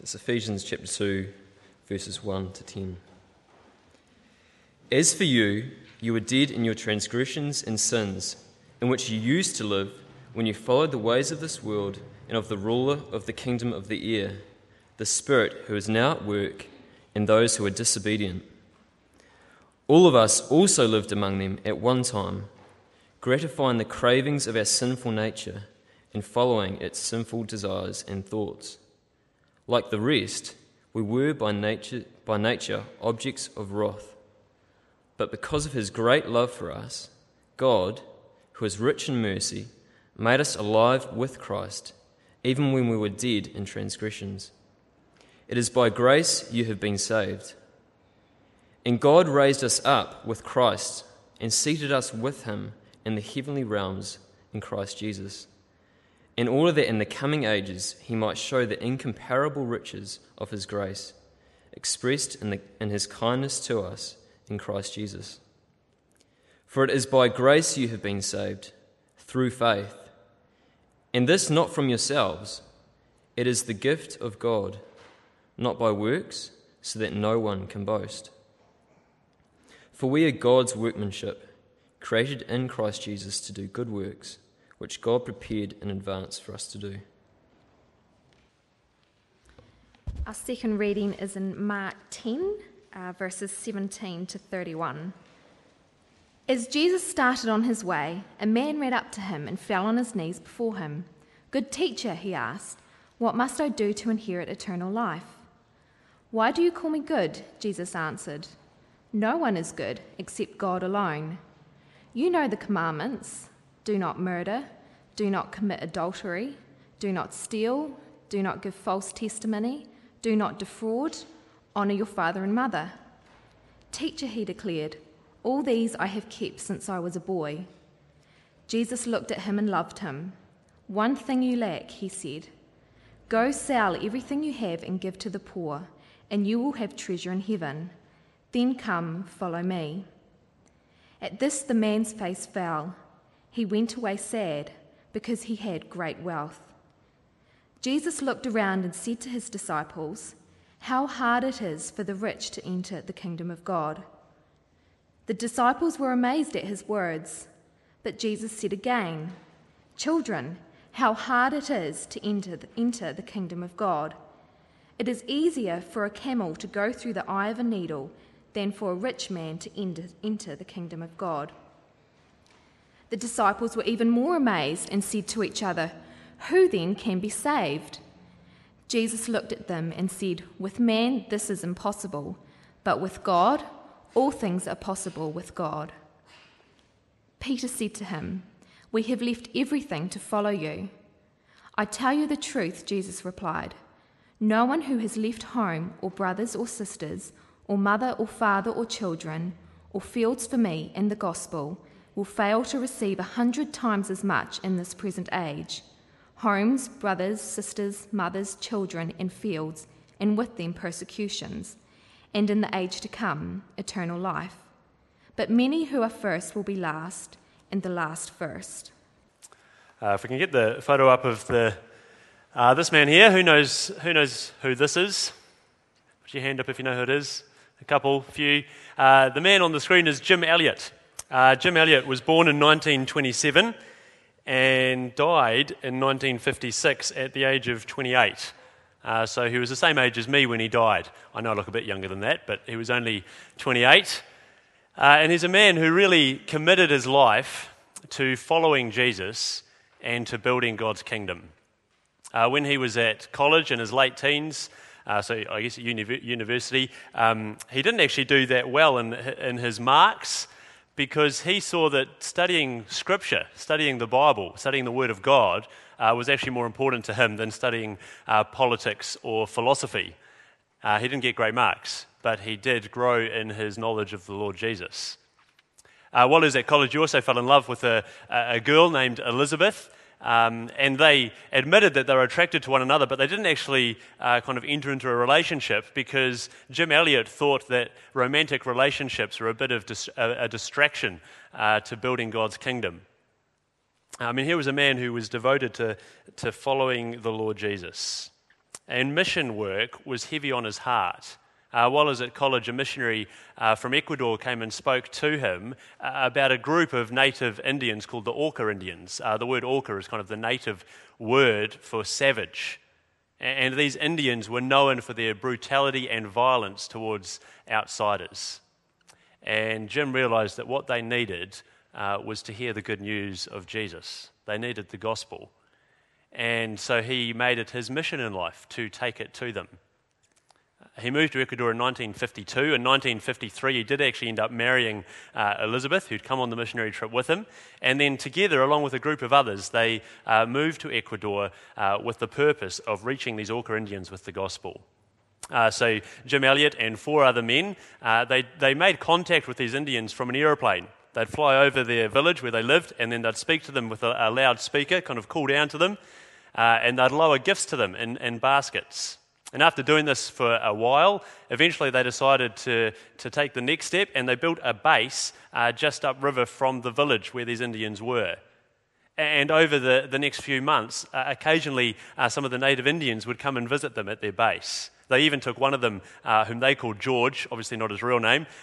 It's Ephesians chapter 2, verses 1 to 10. As for you, you were dead in your transgressions and sins, in which you used to live when you followed the ways of this world and of the ruler of the kingdom of the air, the Spirit who is now at work in those who are disobedient. All of us also lived among them at one time, gratifying the cravings of our sinful nature and following its sinful desires and thoughts. Like the rest, we were by nature objects of wrath. But because of his great love for us, God, who is rich in mercy, made us alive with Christ, even when we were dead in transgressions. It is by grace you have been saved. And God raised us up with Christ and seated us with him in the heavenly realms in Christ Jesus, in order that in the coming ages he might show the incomparable riches of his grace, expressed in his kindness to us in Christ Jesus. For it is by grace you have been saved, through faith. And this not from yourselves, it is the gift of God, not by works, so that no one can boast. For we are God's workmanship, created in Christ Jesus to do good works, which God prepared in advance for us to do. Our second reading is in Mark 10, verses 17 to 31. As Jesus started on his way, a man ran up to him and fell on his knees before him. "Good teacher," he asked, "what must I do to inherit eternal life?" "Why do you call me good?" Jesus answered. "No one is good except God alone. You know the commandments. Do not murder, do not commit adultery, do not steal, do not give false testimony, do not defraud, honor your father and mother." "Teacher," he declared, "all these I have kept since I was a boy." Jesus looked at him and loved him. "One thing you lack," he said. "Go sell everything you have and give to the poor, and you will have treasure in heaven. Then come, follow me." At this the man's face fell. He went away sad, because he had great wealth. Jesus looked around and said to his disciples, "How hard it is for the rich to enter the kingdom of God." The disciples were amazed at his words, but Jesus said again, "Children, how hard it is to enter the kingdom of God. It is easier for a camel to go through the eye of a needle than for a rich man to enter the kingdom of God." The disciples were even more amazed and said to each other, "Who then can be saved?" Jesus looked at them and said, "With man this is impossible, but with God all things are possible with God." Peter said to him, "We have left everything to follow you." "I tell you the truth," Jesus replied. "No one who has left home or brothers or sisters or mother or father or children or fields for me in the gospel will fail to receive 100 times as much in this present age, homes, brothers, sisters, mothers, children, and fields, and with them persecutions, and in the age to come, eternal life. But many who are first will be last, and the last first." If we can get the photo up of this man here, who knows who this is? Put your hand up if you know who it is. A couple, few. The man on the screen is Jim Elliot. Jim Elliot was born in 1927 and died in 1956 at the age of 28. So he was the same age as me when he died. I know I look a bit younger than that, but he was only 28. And he's a man who really committed his life to following Jesus and to building God's kingdom. When he was at college in his late teens, so I guess at university, he didn't actually do that well in his marks, because he saw that studying Scripture, studying the Bible, studying the Word of God was actually more important to him than studying politics or philosophy. He didn't get great marks, but he did grow in his knowledge of the Lord Jesus. While he was at college, he also fell in love with a girl named Elizabeth, and they admitted that they were attracted to one another, but they didn't actually kind of enter into a relationship, because Jim Elliot thought that romantic relationships were a bit of a distraction to building God's kingdom. Here was a man who was devoted to following the Lord Jesus. and mission work was heavy on his heart. While he was at college, a missionary from Ecuador came and spoke to him about a group of native Indians called the Auca Indians. The word Auca is kind of the native word for savage. And these Indians were known for their brutality and violence towards outsiders. And Jim realized that what they needed was to hear the good news of Jesus. They needed the gospel. And so he made it his mission in life to take it to them. He moved to Ecuador in 1952. In 1953, he did actually end up marrying Elizabeth, who'd come on the missionary trip with him. And then together, along with a group of others, they moved to Ecuador with the purpose of reaching these Auca Indians with the gospel. So Jim Elliot and 4 other men, they made contact with these Indians from an aeroplane. They'd fly over their village where they lived, and then they'd speak to them with a loudspeaker, kind of call down to them, and they'd lower gifts to them in baskets. And after doing this for a while, eventually they decided to take the next step, and they built a base just upriver from the village where these Indians were. And over the next few months, occasionally some of the native Indians would come and visit them at their base. They even took one of them, whom they called George, obviously not his real name,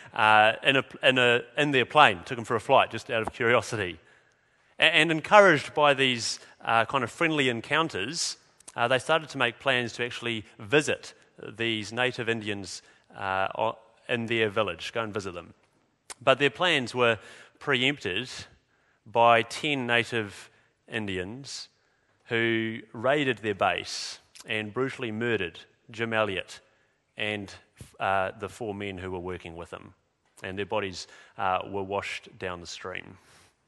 in their plane, took him for a flight just out of curiosity. And encouraged by these kind of friendly encounters, they started to make plans to actually visit these native Indians in their village, go and visit them. But their plans were preempted by 10 native Indians who raided their base and brutally murdered Jim Elliot and the 4 men who were working with him. And their bodies were washed down the stream.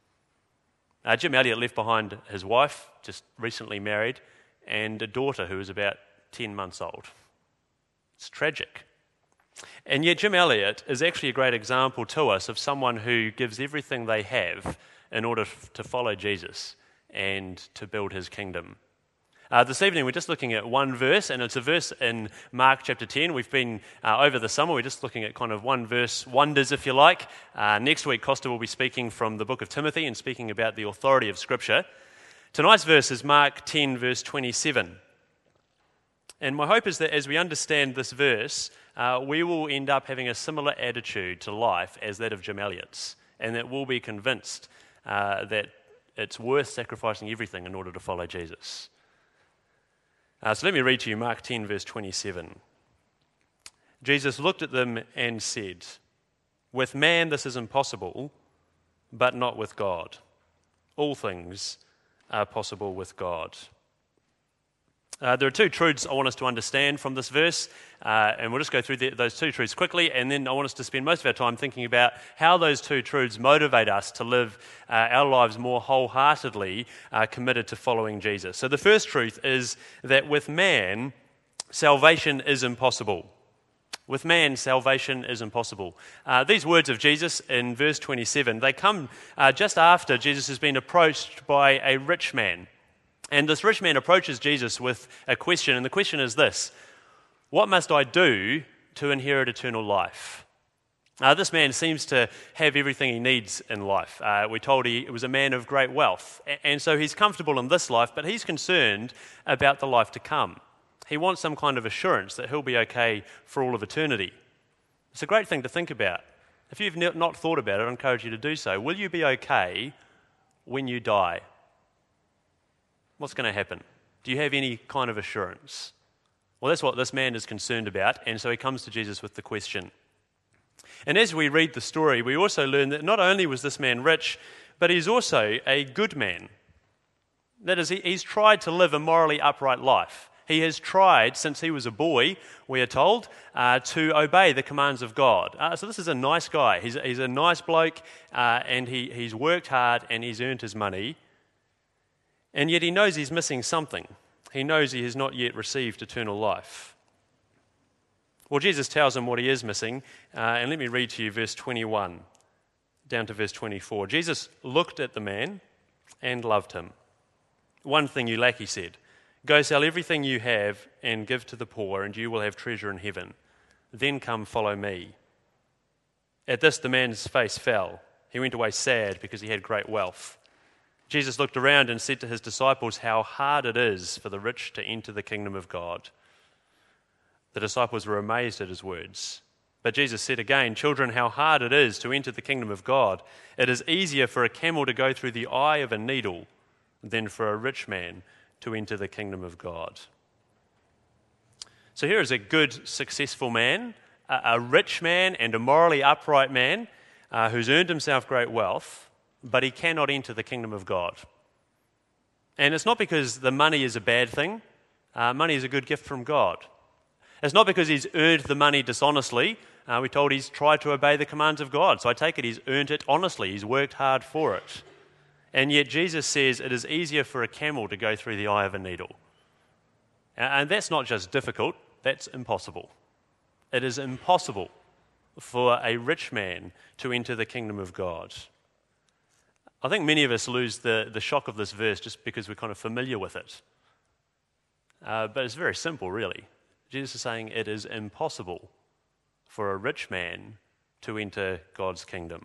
Jim Elliot left behind his wife, just recently married, and a daughter who was about 10 months old. It's tragic. And yet Jim Elliot is actually a great example to us of someone who gives everything they have in order to follow Jesus and to build his kingdom. This evening we're just looking at one verse, and it's a verse in Mark chapter 10. We've been, over the summer, we're just looking at kind of one verse wonders, if you like. Next week, Costa will be speaking from the book of Timothy and speaking about the authority of Scripture. Tonight's verse is Mark 10, verse 27. And my hope is that as we understand this verse, we will end up having a similar attitude to life as that of Jim Elliot's, and that we'll be convinced that it's worth sacrificing everything in order to follow Jesus. So let me read to you Mark 10, verse 27. Jesus looked at them and said, "With man this is impossible, but not with God. All things are possible with God." There are 2 truths I want us to understand from this verse, and we'll just go through those 2 truths quickly, and then I want us to spend most of our time thinking about how those 2 truths motivate us to live our lives more wholeheartedly committed to following Jesus. So the first truth is that with man, salvation is impossible. With man, salvation is impossible. These words of Jesus in verse 27, they come just after Jesus has been approached by a rich man. And this rich man approaches Jesus with a question, and the question is this: what must I do to inherit eternal life? This man seems to have everything he needs in life. We're told he was a man of great wealth, and so he's comfortable in this life, but he's concerned about the life to come. He wants some kind of assurance that he'll be okay for all of eternity. It's a great thing to think about. If you've not thought about it, I encourage you to do so. Will you be okay when you die? What's going to happen? Do you have any kind of assurance? Well, that's what this man is concerned about, and so he comes to Jesus with the question. And as we read the story, we also learn that not only was this man rich, but he's also a good man. That is, he's tried to live a morally upright life. He has tried, since he was a boy, we are told, to obey the commands of God. So this is a nice guy. He's a nice bloke, and he's worked hard, and he's earned his money. And yet he knows he's missing something. He knows he has not yet received eternal life. Well, Jesus tells him what he is missing, and let me read to you verse 21 down to verse 24. Jesus looked at the man and loved him. "One thing you lack," he said. "Go sell everything you have and give to the poor, and you will have treasure in heaven. Then come follow me." At this the man's face fell. He went away sad because he had great wealth. Jesus looked around and said to his disciples, "How hard it is for the rich to enter the kingdom of God. The disciples were amazed at his words. But Jesus said again, "Children, how hard it is to enter the kingdom of God. It is easier for a camel to go through the eye of a needle than for a rich man to enter the kingdom of God." So here is a good, successful man, a rich man and a morally upright man who's earned himself great wealth, but he cannot enter the kingdom of God. And it's not because the money is a bad thing. Money is a good gift from God. It's not because he's earned the money dishonestly. We're told he's tried to obey the commands of God. So I take it he's earned it honestly. He's worked hard for it. And yet Jesus says it is easier for a camel to go through the eye of a needle. And that's not just difficult, that's impossible. It is impossible for a rich man to enter the kingdom of God. I think many of us lose the shock of this verse just because we're kind of familiar with it. But it's very simple, really. Jesus is saying it is impossible for a rich man to enter God's kingdom.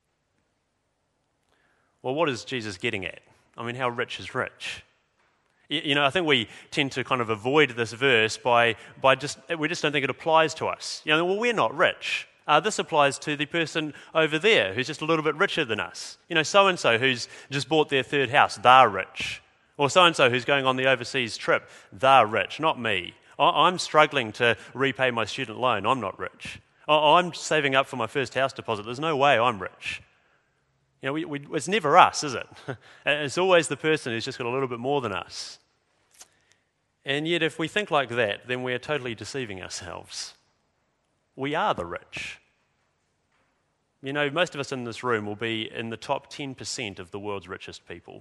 Well, what is Jesus getting at? I mean, how rich is rich? I think we tend to kind of avoid this verse by we just don't think it applies to us. Well, we're not rich. This applies to the person over there who's just a little bit richer than us. So-and-so who's just bought their third house, they're rich. Or so-and-so who's going on the overseas trip, they're rich, not me. I'm struggling to repay my student loan, I'm not rich. I'm saving up for my first house deposit, there's no way I'm rich. It's never us, is it? It's always the person who's just got a little bit more than us. And yet if we think like that, then we're totally deceiving ourselves. We are the rich. Most of us in this room will be in the top 10% of the world's richest people.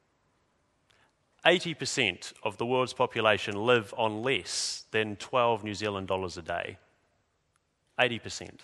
80% of the world's population live on less than 12 New Zealand dollars a day. 80%.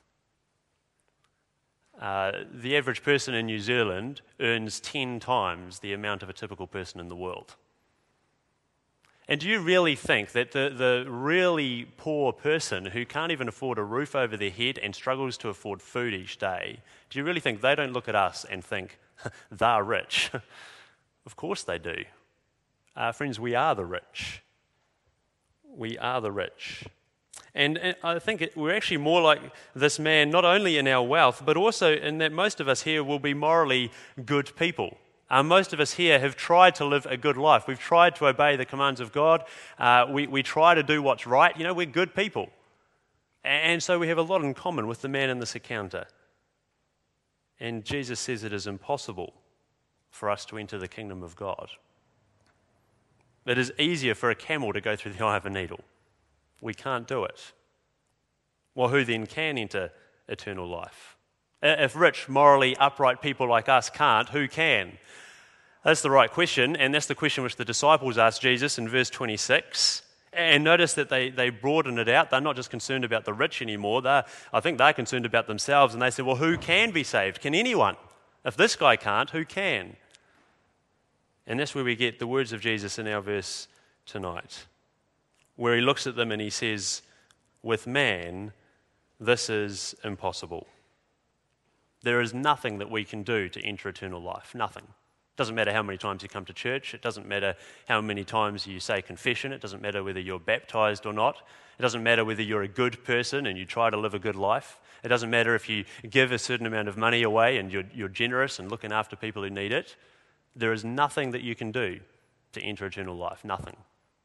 The average person in New Zealand earns 10 times the amount of a typical person in the world. And do you really think that the really poor person who can't even afford a roof over their head and struggles to afford food each day, do you really think they don't look at us and think, they're rich? Of course they do. Friends, we are the rich. We are the rich. And I think we're actually more like this man, not only in our wealth, but also in that most of us here will be morally good people. Most of us here have tried to live a good life. We've tried to obey the commands of God. We try to do what's right. We're good people. And so we have a lot in common with the man in this encounter. And Jesus says it is impossible for us to enter the kingdom of God. It is easier for a camel to go through the eye of a needle. We can't do it. Well, who then can enter eternal life? If rich, morally upright people like us can't, who can? That's the right question, and that's the question which the disciples asked Jesus in verse 26. And notice that they broaden it out. They're not just concerned about the rich anymore. I think they're concerned about themselves, and they said, well, who can be saved? Can anyone? If this guy can't, who can? And that's where we get the words of Jesus in our verse tonight, where he looks at them and he says, with man, this is impossible. There is nothing that we can do to enter eternal life, nothing. It doesn't matter how many times you come to church. It doesn't matter how many times you say confession. It doesn't matter whether you're baptized or not. It doesn't matter whether you're a good person and you try to live a good life. It doesn't matter if you give a certain amount of money away and you're generous and looking after people who need it. There is nothing that you can do to enter eternal life, nothing.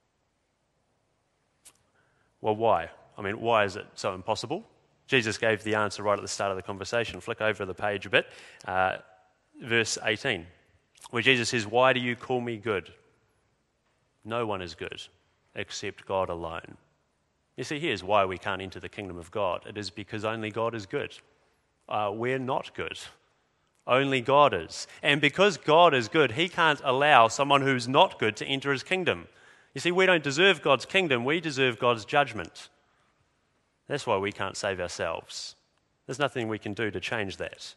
Well, why? Why is it so impossible? Jesus gave the answer right at the start of the conversation. Flick over the page a bit. Verse 18, where Jesus says, why do you call me good? No one is good except God alone. You see, here's why we can't enter the kingdom of God. It is because only God is good. We're not good. Only God is. And because God is good, he can't allow someone who's not good to enter his kingdom. You see, we don't deserve God's kingdom. We deserve God's judgment. That's why we can't save ourselves. There's nothing we can do to change that.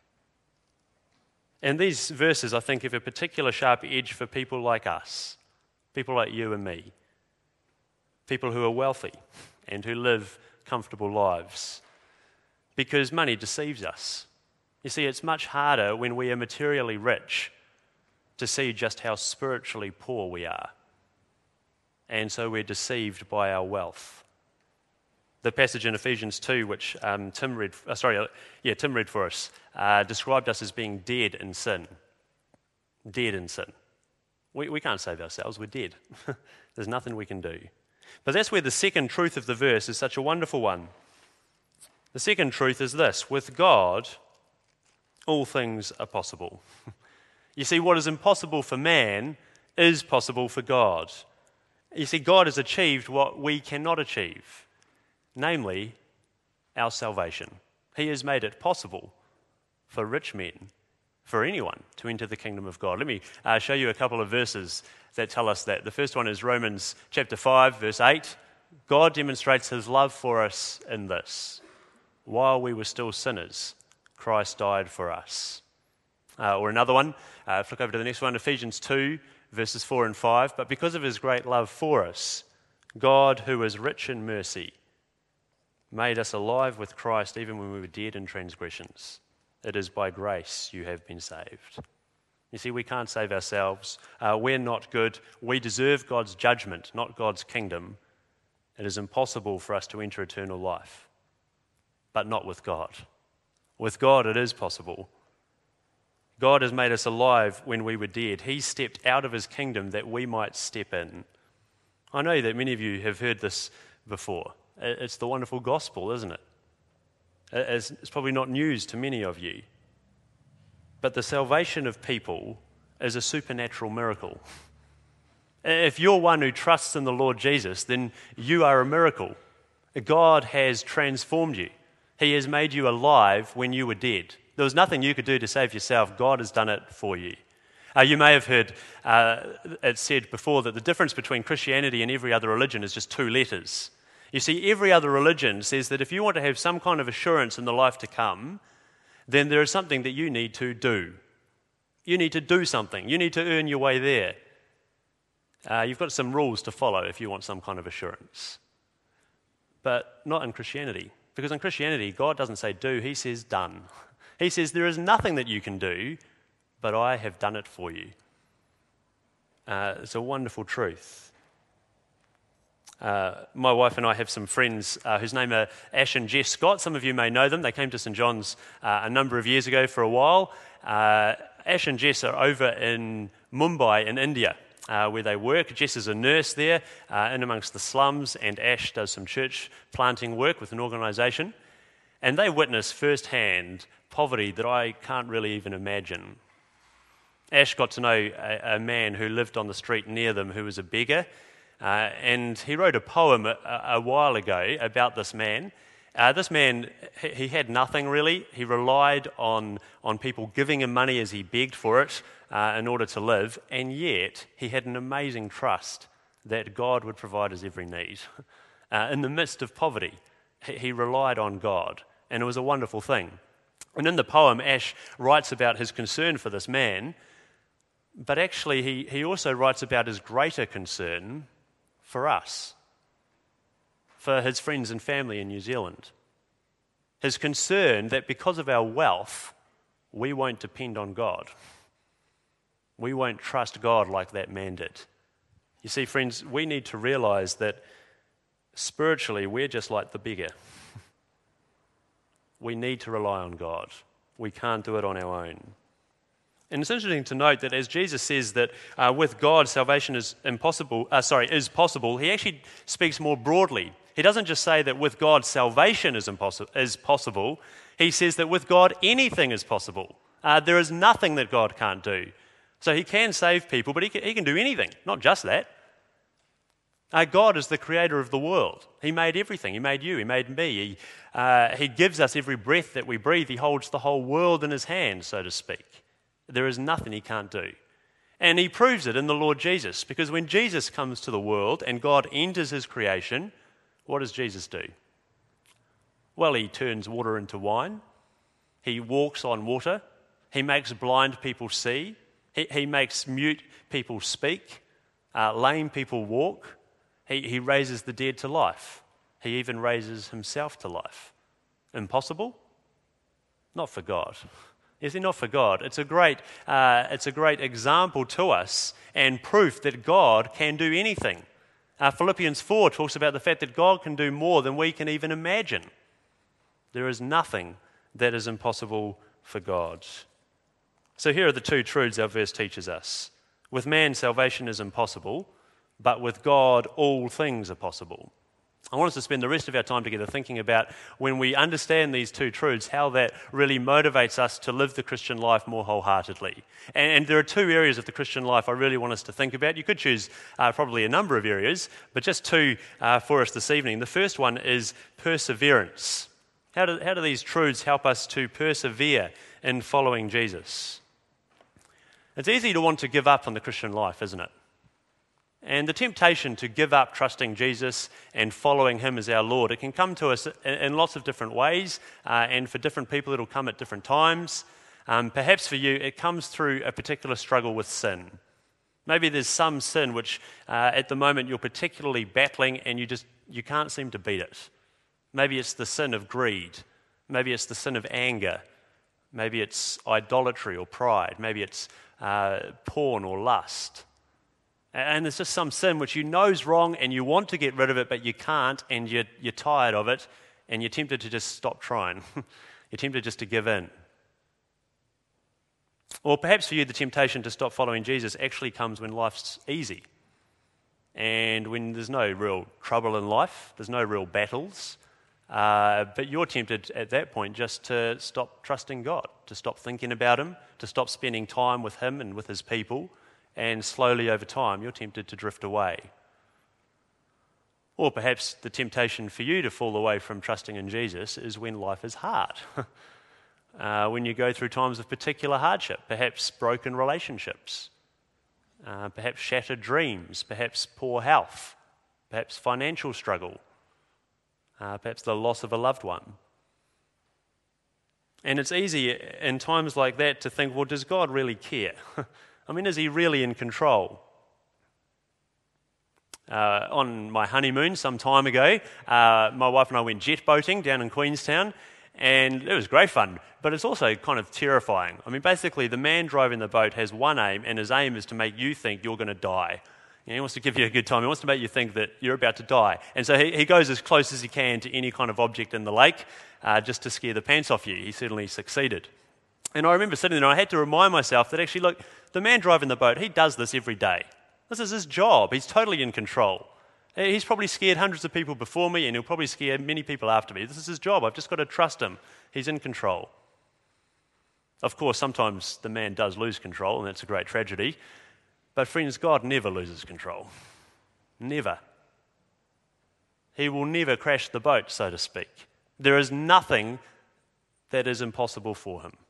And these verses, I think, have a particular sharp edge for people like us, people like you and me, people who are wealthy and who live comfortable lives, because money deceives us. You see, it's much harder when we are materially rich to see just how spiritually poor we are. And so we're deceived by our wealth. The passage in Ephesians 2, which Tim read for us, described us as being dead in sin. Dead in sin. We can't save ourselves, we're dead. There's nothing we can do. But that's where the second truth of the verse is such a wonderful one. The second truth is this: with God, all things are possible. You see, what is impossible for man is possible for God. You see, God has achieved what we cannot achieve, namely our salvation. He has made it possible for rich men, for anyone, to enter the kingdom of God. Let me show you a couple of verses that tell us that. The first one is Romans chapter 5, verse 8. God demonstrates his love for us in this: while we were still sinners, Christ died for us. Or another one, flick over to the next one, Ephesians 2, verses 4 and 5. But because of his great love for us, God, who is rich in mercy, made us alive with Christ even when we were dead in transgressions. It is by grace you have been saved. You see, we can't save ourselves. We're not good. We deserve God's judgment, not God's kingdom. It is impossible for us to enter eternal life, but not with God. With God, it is possible. God has made us alive when we were dead. He stepped out of his kingdom that we might step in. I know that many of you have heard this before. It's the wonderful gospel, isn't it? It's probably not news to many of you. But the salvation of people is a supernatural miracle. If you're one who trusts in the Lord Jesus, then you are a miracle. God has transformed you. He has made you alive when you were dead. There was nothing you could do to save yourself. God has done it for you. You may have heard it said before that the difference between Christianity and every other religion is just 2 letters. You see, every other religion says that if you want to have some kind of assurance in the life to come, then there is something that you need to do. You need to do something. You need to earn your way there. You've got some rules to follow if you want some kind of assurance. But not in Christianity. Because in Christianity, God doesn't say do, he says done. He says there is nothing that you can do, but I have done it for you. It's a wonderful truth. My wife and I have some friends whose name are Ash and Jess Scott. Some of you may know them. They came to St John's a number of years ago for a while. Ash and Jess are over in Mumbai in India, where they work. Jess is a nurse there in amongst the slums, and Ash does some church planting work with an organisation. And they witness firsthand poverty that I can't really even imagine. Ash got to know a man who lived on the street near them who was a beggar, and he wrote a poem a while ago about this man. This man, he had nothing really. He relied on people giving him money as he begged for it in order to live, and yet he had an amazing trust that God would provide his every need. In the midst of poverty, he relied on God, and it was a wonderful thing. And in the poem, Ash writes about his concern for this man, but actually he also writes about his greater concern for us, for his friends and family in New Zealand. His concern that because of our wealth, we won't depend on God. We won't trust God like that man did. You see, friends, we need to realize that spiritually we're just like the beggar. We need to rely on God. We can't do it on our own. And it's interesting to note that as Jesus says that with God salvation is possible, he actually speaks more broadly. He doesn't just say that with God salvation is possible. He says that with God anything is possible. There is nothing that God can't do. So he can save people, but he can do anything, not just that. God is the creator of the world. He made everything. He made you. He made me. He gives us every breath that we breathe. He holds the whole world in his hand, so to speak. There is nothing he can't do. And he proves it in the Lord Jesus, because when Jesus comes to the world and God enters his creation, what does Jesus do? Well, he turns water into wine. He walks on water. He makes blind people see. He makes mute people speak. Lame people walk. He raises the dead to life. He even raises himself to life. Impossible? Not for God. Is it not for God? It's a great example to us and proof that God can do anything. Philippians 4 talks about the fact that God can do more than we can even imagine. There is nothing that is impossible for God. So here are the two truths our verse teaches us. With man, salvation is impossible, but with God, all things are possible. I want us to spend the rest of our time together thinking about, when we understand these two truths, how that really motivates us to live the Christian life more wholeheartedly. And there are two areas of the Christian life I really want us to think about. You could choose probably a number of areas, but just two for us this evening. The first one is perseverance. How do these truths help us to persevere in following Jesus? It's easy to want to give up on the Christian life, isn't it? And the temptation to give up trusting Jesus and following him as our Lord, it can come to us in lots of different ways, and for different people it'll come at different times. Perhaps for you it comes through a particular struggle with sin. Maybe there's some sin which at the moment you're particularly battling and you can't seem to beat it. Maybe it's the sin of greed. Maybe it's the sin of anger. Maybe it's idolatry or pride. Maybe it's porn or lust. And there's just some sin which you know is wrong and you want to get rid of it, but you can't, and you're tired of it, and you're tempted to just stop trying. You're tempted just to give in. Or perhaps for you, the temptation to stop following Jesus actually comes when life's easy. And when there's no real trouble in life, there's no real battles, but you're tempted at that point just to stop trusting God, to stop thinking about him, to stop spending time with him and with his people. And slowly over time, you're tempted to drift away. Or perhaps the temptation for you to fall away from trusting in Jesus is when life is hard. When you go through times of particular hardship, perhaps broken relationships, perhaps shattered dreams, perhaps poor health, perhaps financial struggle, perhaps the loss of a loved one. And it's easy in times like that to think, well, does God really care? I mean, is he really in control? On my honeymoon some time ago, my wife and I went jet boating down in Queenstown, and it was great fun, but it's also kind of terrifying. I mean, basically, the man driving the boat has one aim, and his aim is to make you think you're going to die. He wants to give you a good time. He wants to make you think that you're about to die. And so he goes as close as he can to any kind of object in the lake just to scare the pants off you. He certainly succeeded. And I remember sitting there and I had to remind myself that actually, look, the man driving the boat, he does this every day. This is his job. He's totally in control. He's probably scared hundreds of people before me, and he'll probably scare many people after me. This is his job. I've just got to trust him. He's in control. Of course, sometimes the man does lose control, and that's a great tragedy. But friends, God never loses control. Never. He will never crash the boat, so to speak. There is nothing that is impossible for him.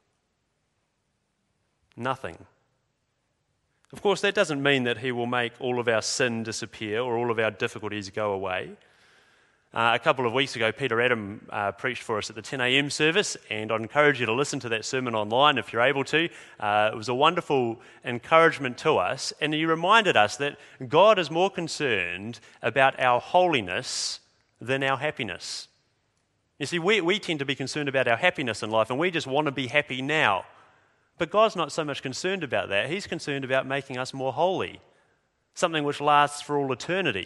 Nothing. Of course, that doesn't mean that he will make all of our sin disappear or all of our difficulties go away. A couple of weeks ago, Peter Adam preached for us at the 10 a.m. service, and I'd encourage you to listen to that sermon online if you're able to. It was a wonderful encouragement to us, and he reminded us that God is more concerned about our holiness than our happiness. You see, we tend to be concerned about our happiness in life, and we just want to be happy now. But God's not so much concerned about that. He's concerned about making us more holy, something which lasts for all eternity.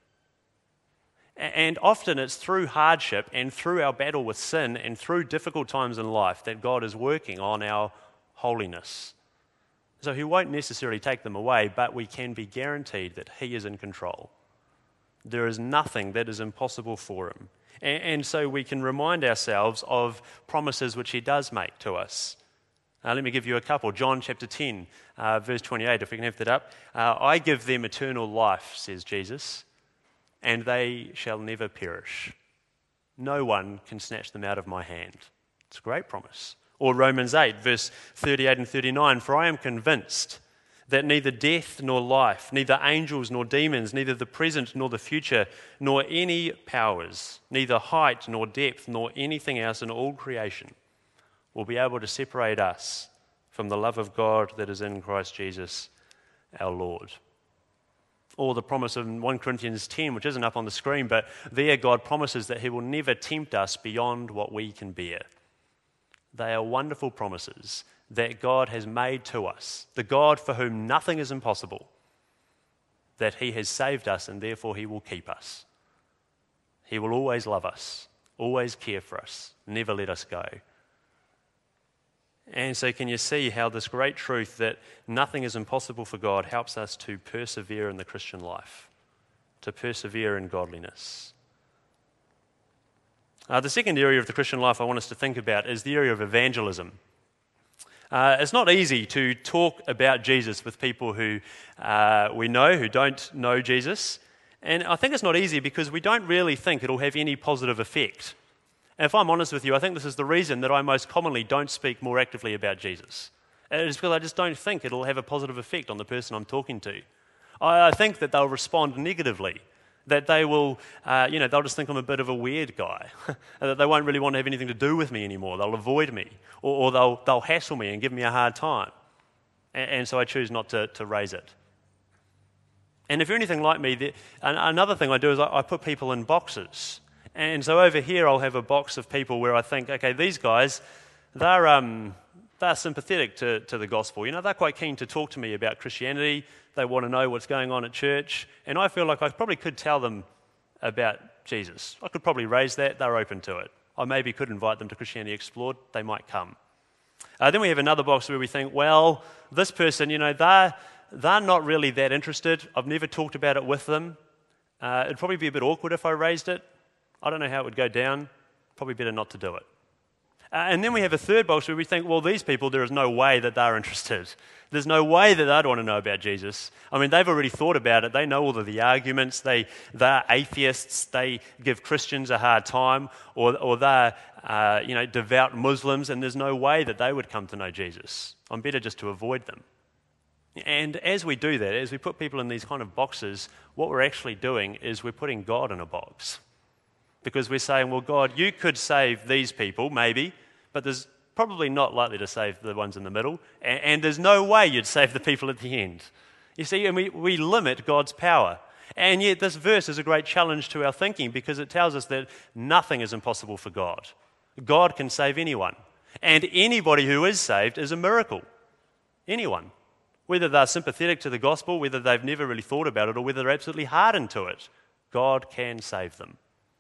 And often it's through hardship and through our battle with sin and through difficult times in life that God is working on our holiness. So he won't necessarily take them away, but we can be guaranteed that he is in control. There is nothing that is impossible for him. And so we can remind ourselves of promises which he does make to us. Let me give you a couple. John chapter 10, verse 28, if we can have that up. I give them eternal life, says Jesus, and they shall never perish. No one can snatch them out of my hand. It's a great promise. Or Romans 8, verse 38 and 39, for I am convinced that neither death nor life, neither angels nor demons, neither the present nor the future, nor any powers, neither height nor depth, nor anything else in all creation will be able to separate us from the love of God that is in Christ Jesus our Lord. Or the promise of 1 Corinthians 10, which isn't up on the screen, but there God promises that he will never tempt us beyond what we can bear. They are wonderful promises that God has made to us, the God for whom nothing is impossible, that he has saved us and therefore he will keep us. He will always love us, always care for us, never let us go. And so can you see how this great truth that nothing is impossible for God helps us to persevere in the Christian life, to persevere in godliness? The second area of the Christian life I want us to think about is the area of evangelism. It's not easy to talk about Jesus with people who we know who don't know Jesus. And I think it's not easy because we don't really think it'll have any positive effect. And if I'm honest with you, I think this is the reason that I most commonly don't speak more actively about Jesus. It's because I just don't think it'll have a positive effect on the person I'm talking to. I think that they'll respond negatively, that they will, they'll just think I'm a bit of a weird guy, that they won't really want to have anything to do with me anymore. They'll avoid me, or they'll hassle me and give me a hard time. And so I choose not to raise it. And if you're anything like me, another thing I do is I put people in boxes. And so over here I'll have a box of people where I think, okay, these guys, they're sympathetic to the gospel. They're quite keen to talk to me about Christianity. They want to know what's going on at church. And I feel like I probably could tell them about Jesus. I could probably raise that. They're open to it. I maybe could invite them to Christianity Explored. They might come. Then we have another box where we think, well, this person, they're not really that interested. I've never talked about it with them. It'd probably be a bit awkward if I raised it. I don't know how it would go down. Probably better not to do it. And then we have a third box where we think, well, these people, there is no way that they're interested. There's no way that they'd want to know about Jesus. I mean, they've already thought about it. They know all of the arguments. They're atheists. They give Christians a hard time. Or they're, devout Muslims, and there's no way that they would come to know Jesus. I'm better just to avoid them. And as we do that, as we put people in these kind of boxes, what we're actually doing is we're putting God in a box. Because we're saying, well, God, you could save these people, maybe, but there's probably not likely to save the ones in the middle, and there's no way you'd save the people at the end. You see, and we limit God's power. And yet this verse is a great challenge to our thinking because it tells us that nothing is impossible for God. God can save anyone. And anybody who is saved is a miracle. Anyone. Whether they're sympathetic to the gospel, whether they've never really thought about it, or whether they're absolutely hardened to it, God can save them.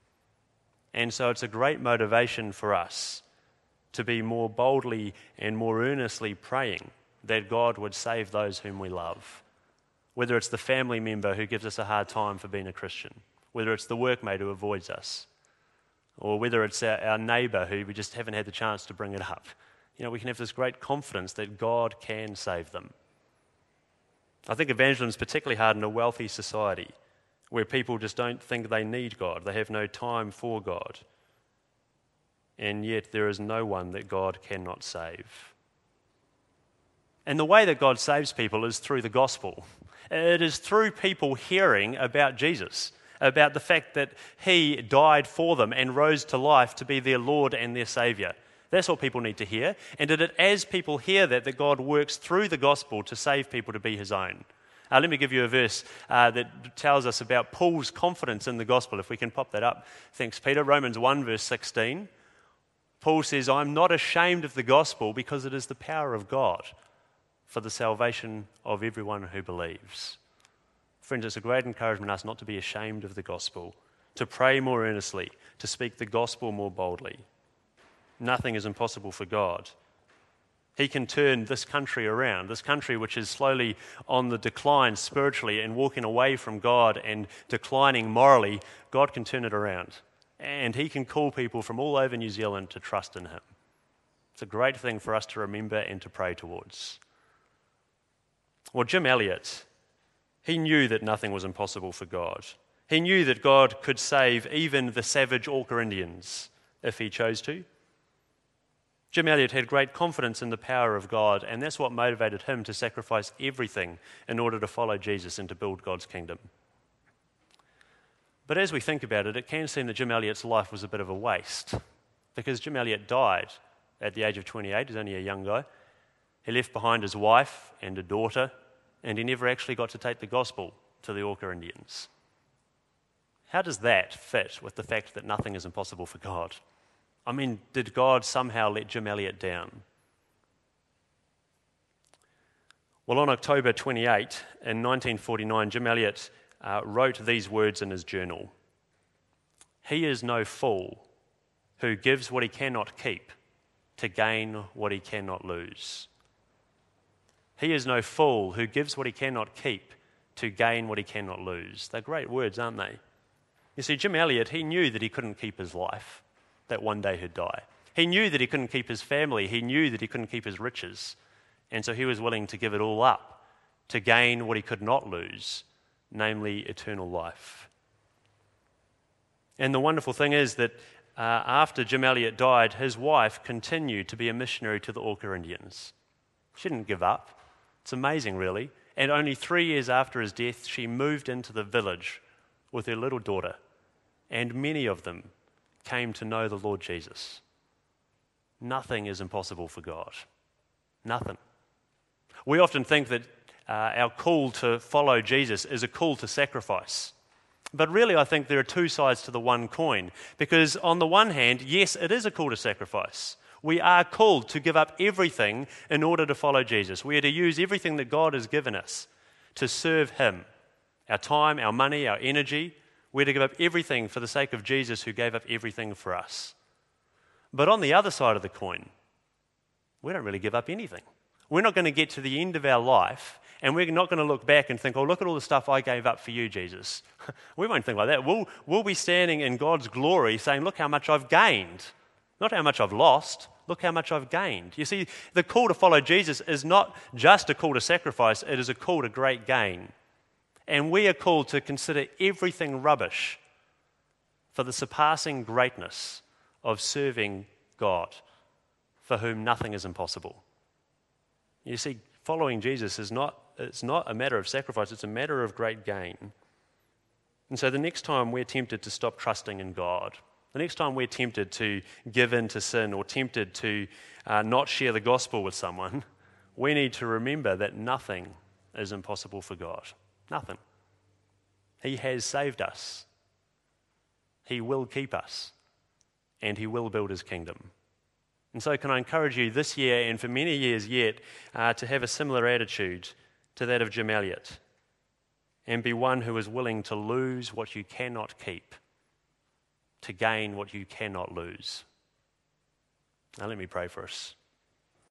And so it's a great motivation for us to be more boldly and more earnestly praying that God would save those whom we love. Whether it's the family member who gives us a hard time for being a Christian, whether it's the workmate who avoids us, or whether it's our neighbour who we just haven't had the chance to bring it up. We can have this great confidence that God can save them. I think evangelism is particularly hard in a wealthy society, where people just don't think they need God. They have no time for God. And yet there is no one that God cannot save. And the way that God saves people is through the gospel. It is through people hearing about Jesus, about the fact that he died for them and rose to life to be their Lord and their Saviour. That's what people need to hear. And as people hear that God works through the gospel to save people to be his own. Let me give you a verse that tells us about Paul's confidence in the gospel. If we can pop that up. Thanks, Peter. Romans 1, verse 16. Paul says, I'm not ashamed of the gospel because it is the power of God for the salvation of everyone who believes. Friends, it's a great encouragement to us not to be ashamed of the gospel, to pray more earnestly, to speak the gospel more boldly. Nothing is impossible for God. He can turn this country around, this country which is slowly on the decline spiritually and walking away from God and declining morally. God can turn it around. And he can call people from all over New Zealand to trust in him. It's a great thing for us to remember and to pray towards. Well, Jim Elliot, he knew that nothing was impossible for God. He knew that God could save even the savage Auca Indians if he chose to. Jim Elliot had great confidence in the power of God, and that's what motivated him to sacrifice everything in order to follow Jesus and to build God's kingdom. But as we think about it, it can seem that Jim Elliot's life was a bit of a waste, because Jim Elliot died at the age of 28. He's only a young guy. He left behind his wife and a daughter, and he never actually got to take the gospel to the Auca Indians. How does that fit with the fact that nothing is impossible for God? I mean, did God somehow let Jim Elliot down? Well, on October 28 in 1949, Jim Elliot wrote these words in his journal. "He is no fool who gives what he cannot keep to gain what he cannot lose." He is no fool who gives what he cannot keep to gain what he cannot lose. They're great words, aren't they? You see, Jim Elliot, he knew that he couldn't keep his life, that one day he'd die. He knew that he couldn't keep his family. He knew that he couldn't keep his riches. And so he was willing to give it all up to gain what he could not lose, namely eternal life. And the wonderful thing is that after Jim Elliot died, his wife continued to be a missionary to the Auca Indians. She didn't give up. It's amazing, really. And only 3 years after his death, she moved into the village with her little daughter, and many of them came to know the Lord Jesus. Nothing is impossible for God. Nothing. We often think that our call to follow Jesus is a call to sacrifice. But really, I think there are two sides to the one coin. Because on the one hand, yes, it is a call to sacrifice. We are called to give up everything in order to follow Jesus. We are to use everything that God has given us to serve Him. Our time, our money, our energy. We're to give up everything for the sake of Jesus, who gave up everything for us. But on the other side of the coin, we don't really give up anything. We're not going to get to the end of our life and we're not going to look back and think, oh, look at all the stuff I gave up for you, Jesus. We won't think like that. We'll be standing in God's glory saying, look how much I've gained. Not how much I've lost. Look how much I've gained. You see, the call to follow Jesus is not just a call to sacrifice. It is a call to great gain. And we are called to consider everything rubbish for the surpassing greatness of serving God, for whom nothing is impossible. You see, following Jesus it's not a matter of sacrifice, it's a matter of great gain. And so the next time we're tempted to stop trusting in God, the next time we're tempted to give in to sin or tempted to not share the gospel with someone, we need to remember that nothing is impossible for God. Nothing. He has saved us. He will keep us. And He will build His kingdom. And so can I encourage you this year and for many years yet to have a similar attitude to that of Jim Elliot and be one who is willing to lose what you cannot keep to gain what you cannot lose. Now let me pray for us.